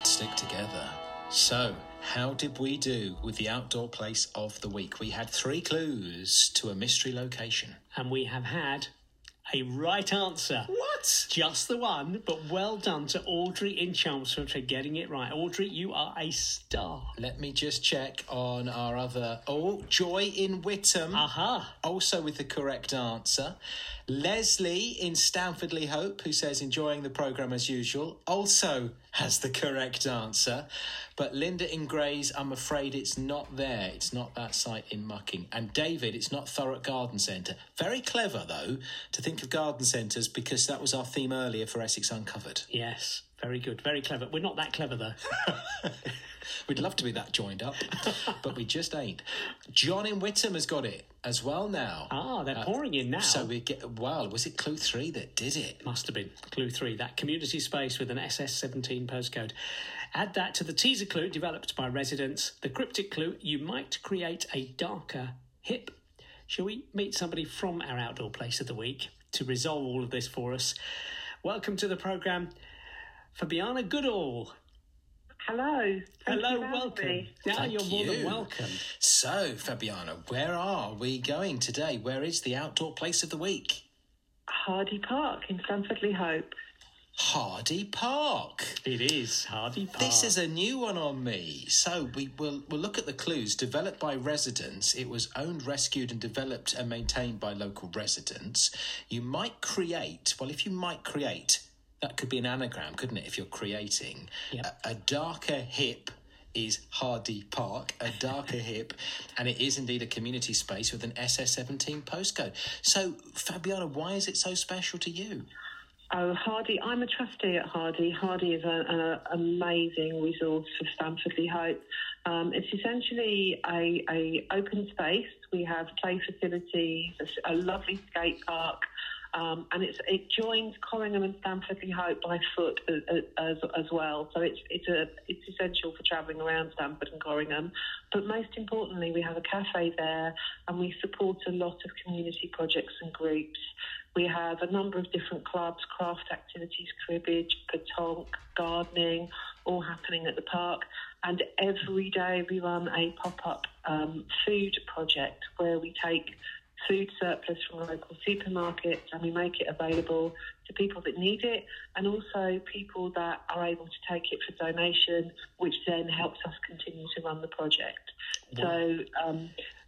Stick together. So, how did we do with the outdoor place of the week? We had 3 clues to a mystery location. And we have had a right answer. What? Just the one, but well done to Audrey in Chelmsford for getting it right. Audrey, you are a star. Let me just check on our other... Oh, Joy in Whittam. Aha. Also with the correct answer. Leslie in Stanford-le-Hope, who says enjoying the programme as usual, also has the correct answer. But Linda in Grays, I'm afraid it's not there. It's not that site in Mucking. And David, it's not Thurrock Garden Centre. Very clever, though, to think of garden centres, because that was our theme earlier for Essex Uncovered. Yes, very good, very clever. We're not that clever, though. We'd love to be that joined up, but we just ain't. John in Whittam has got it as well now. Ah, they're pouring in now. So we get... Well, was it clue 3 that did it? Must have been clue 3, that community space with an SS17 postcode. Add that to the teaser clue developed by residents. The cryptic clue, you might create a darker hip. Shall we meet somebody from our outdoor place of the week to resolve all of this for us? Welcome to the programme, Fabiana Goodall. Hello. Hello, welcome. Now you're more than welcome. So, Fabiana, where are we going today? Where is the outdoor place of the week? Hardy Park in Stanford-le-Hope. Hardy Park. It is Hardy Park. This is a new one on me. So we'll look at the clues. Developed by residents. It was owned, rescued and developed and maintained by local residents. You might create... Well, if you might create... That could be an anagram, couldn't it, if you're creating? Yep. A darker hip is Hardy Park, a darker hip, and it is indeed a community space with an SS17 postcode. So, Fabiana, why is it so special to you? Oh, Hardy, I'm a trustee at Hardy. Hardy is an amazing resource for Stanford-le-Hope. It's essentially a open space. We have play facilities, a lovely skate park, and it joins Corringham and Stanford-le-Hope by foot as well. So it's essential for travelling around Stanford and Corringham. But most importantly, we have a cafe there, and we support a lot of community projects and groups. We have a number of different clubs, craft activities, cribbage, pétanque, gardening, all happening at the park. And every day we run a pop-up food project where we take food surplus from local supermarkets and we make it available to people that need it, and also people that are able to take it for donation, which then helps us continue to run the project. Wow. So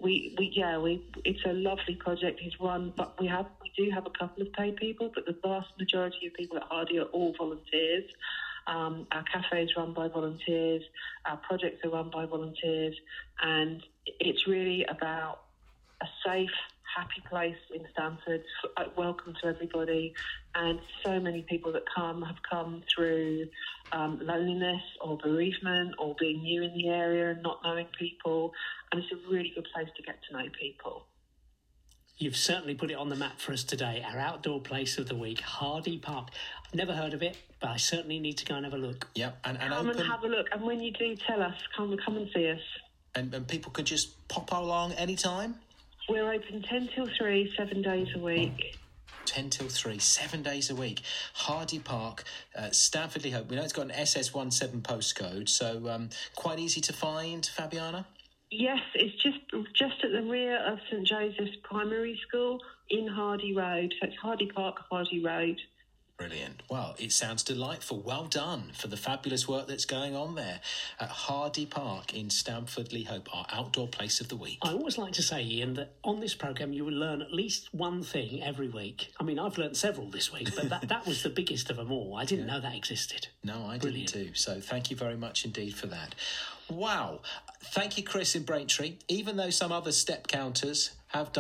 it's a lovely project. It's run, but we do have a couple of paid people, but the vast majority of people at Hardy are all volunteers. Our cafe is run by volunteers, our projects are run by volunteers, and it's really about a safe, happy place in Stanford, welcome to everybody. And so many people that have come through loneliness or bereavement or being new in the area and not knowing people. And it's a really good place to get to know people. You've certainly put it on the map for us today. Our outdoor place of the week, Hardy Park. I've never heard of it, but I certainly need to go and have a look. Yep, and come and have a look. And when you do, tell us. Come and see us. And people could just pop along any time? We're open 10 till 3, 7 days a week. 10 till 3, 7 days a week. Hardy Park, Stanford-le-Hope. We know it's got an SS17 postcode, so quite easy to find, Fabiana? Yes, it's just at the rear of St Joseph's Primary School in Hardy Road. So it's Hardy Park, Hardy Road. Brilliant. Well, it sounds delightful. Well done for the fabulous work that's going on there at Hardy Park in Stanford-le-Hope, our outdoor place of the week. I always like to say, Ian, that on this programme you will learn at least one thing every week. I mean, I've learned several this week, but that was the biggest of them all. I didn't know that existed. No, I didn't too. So thank you very much indeed for that. Wow. Thank you, Chris in Braintree. Even though some other step counters have done